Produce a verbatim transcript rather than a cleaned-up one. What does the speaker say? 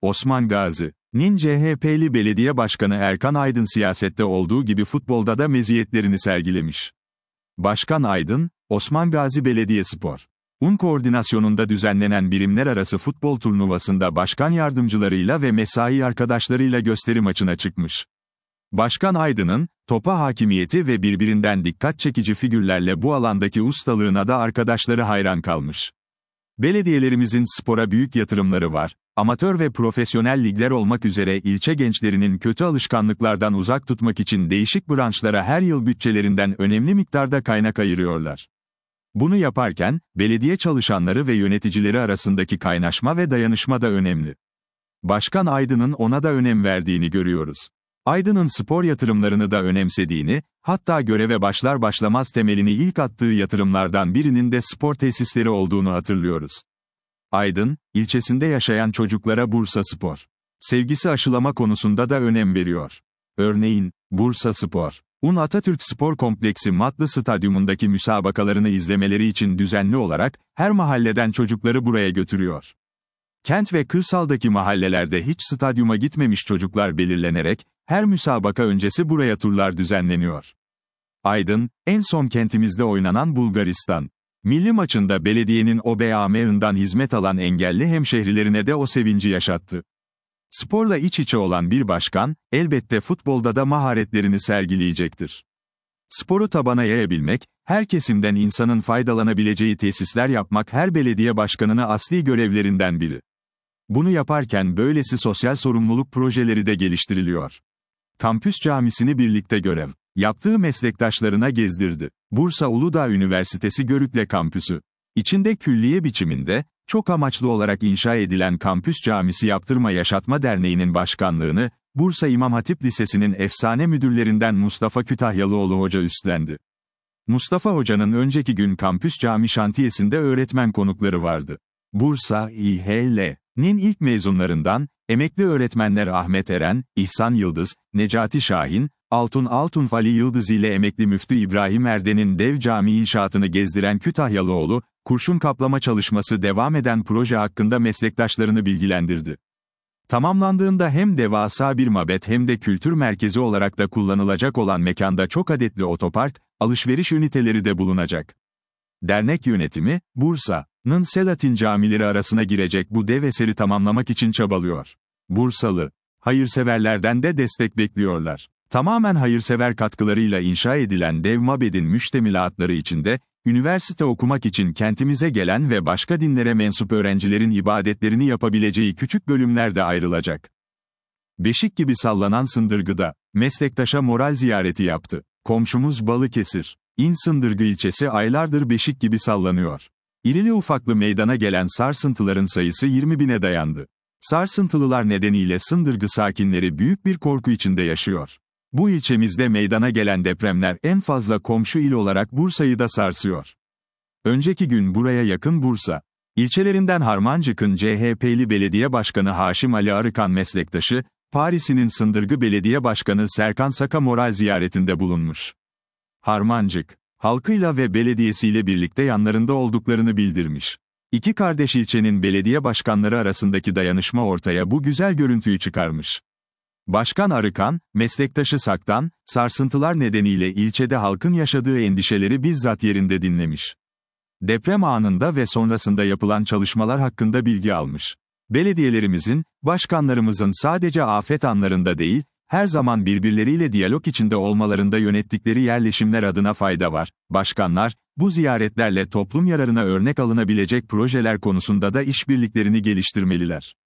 Osman Gazi'nin C H P'li belediye başkanı Erkan Aydın siyasette olduğu gibi futbolda da meziyetlerini sergilemiş. Başkan Aydın, Osman Gazi Belediyespor Un koordinasyonunda düzenlenen birimler arası futbol turnuvasında başkan yardımcılarıyla ve mesai arkadaşlarıyla gösteri maçına çıkmış. Başkan Aydın'ın, topa hakimiyeti ve birbirinden dikkat çekici figürlerle bu alandaki ustalığına da arkadaşları hayran kalmış. Belediyelerimizin spora büyük yatırımları var, amatör ve profesyonel ligler olmak üzere ilçe gençlerinin kötü alışkanlıklardan uzak tutmak için değişik branşlara her yıl bütçelerinden önemli miktarda kaynak ayırıyorlar. Bunu yaparken, belediye çalışanları ve yöneticileri arasındaki kaynaşma ve dayanışma da önemli. Başkan Aydın'ın ona da önem verdiğini görüyoruz. Aydın'ın spor yatırımlarını da önemsediğini, hatta göreve başlar başlamaz temelini ilk attığı yatırımlardan birinin de spor tesisleri olduğunu hatırlıyoruz. Aydın, ilçesinde yaşayan çocuklara Bursaspor sevgisi aşılama konusunda da önem veriyor. Örneğin, Bursaspor Un Atatürk Spor Kompleksi Matlı Stadyumundaki müsabakalarını izlemeleri için düzenli olarak, her mahalleden çocukları buraya götürüyor. Kent ve kırsaldaki mahallelerde hiç stadyuma gitmemiş çocuklar belirlenerek, her müsabaka öncesi buraya turlar düzenleniyor. Aydın, en son kentimizde oynanan Bulgaristan milli maçında belediyenin O B A M'ından hizmet alan engelli hemşehrilerine de o sevinci yaşattı. Sporla iç içe olan bir başkan, elbette futbolda da maharetlerini sergileyecektir. Sporu tabana yayabilmek, her kesimden insanın faydalanabileceği tesisler yapmak her belediye başkanına asli görevlerinden biri. Bunu yaparken böylesi sosyal sorumluluk projeleri de geliştiriliyor. Kampüs camisini birlikte görev yaptığı meslektaşlarına gezdirdi. Bursa Uludağ Üniversitesi Görükle Kampüsü. İçinde külliye biçiminde, çok amaçlı olarak inşa edilen Kampüs Camisi Yaptırma Yaşatma Derneği'nin başkanlığını, Bursa İmam Hatip Lisesi'nin efsane müdürlerinden Mustafa Kütahyalıoğlu Hoca üstlendi. Mustafa Hoca'nın önceki gün Kampüs Cami şantiyesinde öğretmen konukları vardı. Bursa İ H L'nin ilk mezunlarından, emekli öğretmenler Ahmet Eren, İhsan Yıldız, Necati Şahin, Altun Altunf Ali Yıldız ile emekli müftü İbrahim Erden'in dev cami inşaatını gezdiren Kütahyalıoğlu, kurşun kaplama çalışması devam eden proje hakkında meslektaşlarını bilgilendirdi. Tamamlandığında hem devasa bir mabet hem de kültür merkezi olarak da kullanılacak olan mekanda çok adetli otopark, alışveriş üniteleri de bulunacak. Dernek yönetimi, Bursa'nın Selatin camileri arasına girecek bu dev eseri tamamlamak için çabalıyor. Bursalı hayırseverlerden de destek bekliyorlar. Tamamen hayırsever katkılarıyla inşa edilen dev mabedin müştemilatları içinde, üniversite okumak için kentimize gelen ve başka dinlere mensup öğrencilerin ibadetlerini yapabileceği küçük bölümler de ayrılacak. Beşik gibi sallanan Sındırgı'da, meslektaşa moral ziyareti yaptı. Komşumuz Balıkesir, İn Sındırgı ilçesi aylardır beşik gibi sallanıyor. İrili ufaklı meydana gelen sarsıntıların sayısı yirmi bine dayandı. Sarsıntılılar nedeniyle Sındırgı sakinleri büyük bir korku içinde yaşıyor. Bu ilçemizde meydana gelen depremler en fazla komşu il olarak Bursa'yı da sarsıyor. Önceki gün buraya yakın Bursa ilçelerinden Harmancık'ın C H P'li belediye başkanı Haşim Ali Arıkan meslektaşı, Paris'in Sındırgı Belediye Başkanı Serkan Saka moral ziyaretinde bulunmuş. Harmancık, halkıyla ve belediyesiyle birlikte yanlarında olduklarını bildirmiş. İki kardeş ilçenin belediye başkanları arasındaki dayanışma ortaya bu güzel görüntüyü çıkarmış. Başkan Arıkan, meslektaşı Sak'tan, sarsıntılar nedeniyle ilçede halkın yaşadığı endişeleri bizzat yerinde dinlemiş. Deprem anında ve sonrasında yapılan çalışmalar hakkında bilgi almış. Belediyelerimizin, başkanlarımızın sadece afet anlarında değil, her zaman birbirleriyle diyalog içinde olmalarında yönettikleri yerleşimler adına fayda var. Başkanlar, bu ziyaretlerle toplum yararına örnek alınabilecek projeler konusunda da işbirliklerini geliştirmeliler.